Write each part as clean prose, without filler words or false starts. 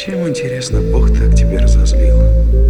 Чем, интересно, Бог так тебя разозлил?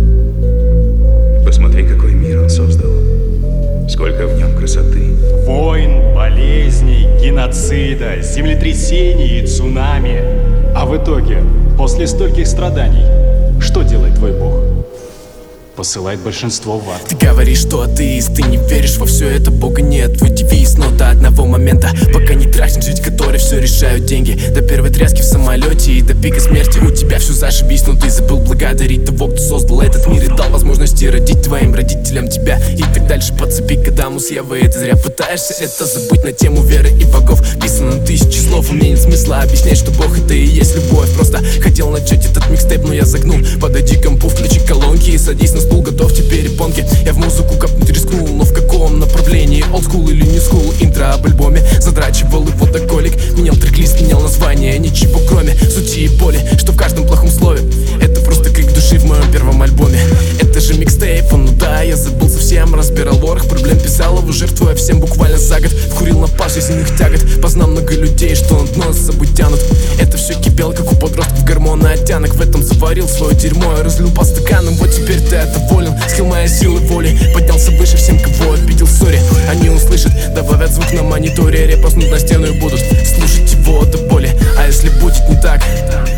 Посмотри, какой мир Он создал. Сколько в нем красоты. Войн, болезней, геноцида, землетрясений и цунами. А в итоге, после стольких страданий, что делает твой Бог? Посылает большинство в ад. Ты говоришь, что атеист, ты не веришь во все это, Бога нет. Твой девиз, но до одного момента, пока не трахнет жизнь, которой все решают деньги. До первой тряски в самолете и до пика смерти. У тебя все зашибись, но ты забыл благодарить того, кто создал этот мир и дал возможности родить твоим родителям тебя. И так дальше по цепи к Адаму с Евой. Ты зря пытаешься это забыть на тему веры и богов. Писано тысячи слов, и мне нет смысла объяснять, что Бог это и есть любовь. Просто хотел начать этот микстейп, но я загнул. Подойди к компу, включи колонки и садись на стул, готовьте перепонки. Я в музыку копнуть рискнул, но в каком направлении? Олдскул или не скул? Интро об альбоме задрачивал его до колик. Менял трек-лист, менял название, ничего кроме сути и боли, что в каждом плохом слове. Это просто крик души в моем первом альбоме. Это же микстейп, ну да, я забыл совсем. Разбирал ворох проблем, писал его, жертвуя всем буквально за год. Вкурил на паш жизненных тягот, познал много людей, что на дно с собой тянут. Это все кипело, как у подростков гормоны оттянок. В этом заварил свое дерьмо и разлил по стаканам. Вот теперь ты доволен, схил моей силы воли. Поднялся выше всем, кого обидел, сори. Они услышат, добавят звук на мониторе. Репостнут на стену и будут слушать его до боли. А если будет не так,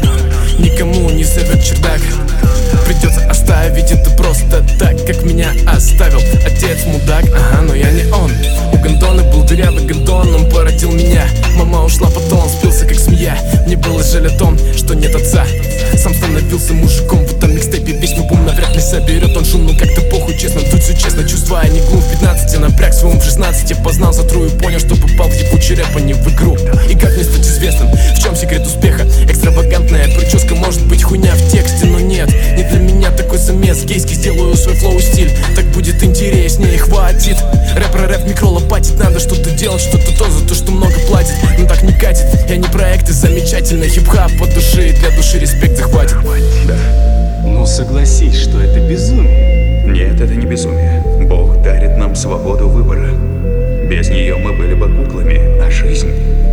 никому не сорвет чердак. Придется оставить это просто так, как меня оставил отец мудак. Ага, но я не он. У гондона был дырявый гондон, он породил меня. Мама ушла, потом он спился как змея. Мне было жаль о том, что нет отца. Сам становился мужиком, в этом микстейпе весь мой бум навряд ли соберет он шум. Ну как-то похуй, честно, тут все честно. Чувства, а не глум. В 15 напряг свой ум, в 16 познал затру и понял, что попал в ебучий рэп, а не в игру. И как мне стать известным? В чем секрет успеха? Экстравагантная прическа, может быть хуйня в тексте, но нет, не для меня такой замес. Гейский, сделаю свой флоу стиль, так будет интереснее, хватит. Рэп микро лопатить, надо что-то делать, что-то то за то, что много платит. Но так не катит, я не проекты, замечательно. Хип-хап по душе, для души респект захватит. Да. Ну согласись, что это безумие. Нет, это не безумие. Бог дарит нам свободу выбора. Без нее мы были бы куклами, а жизнь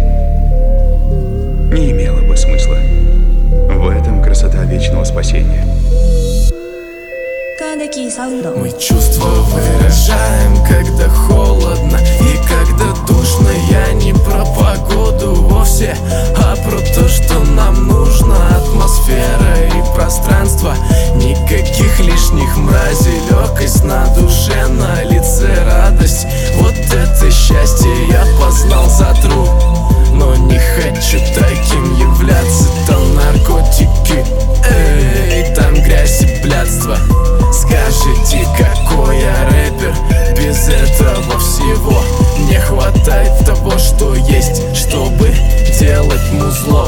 не имела бы смысла. В этом красота вечного спасения. Мы чувства выражаем, когда холодно и когда душно. Я не про погоду вовсе, а про то, что нам нужно. Атмосфера и пространство, никаких лишних мразей. Легкость на душе, на лице радость. Вот это счастье я познал за труд. Но не хочу таким являться. Там наркотики, эй, там грязь и блядство. Скажите, какой я рэпер? Без этого всего не хватает того, что есть, чтобы делать музло.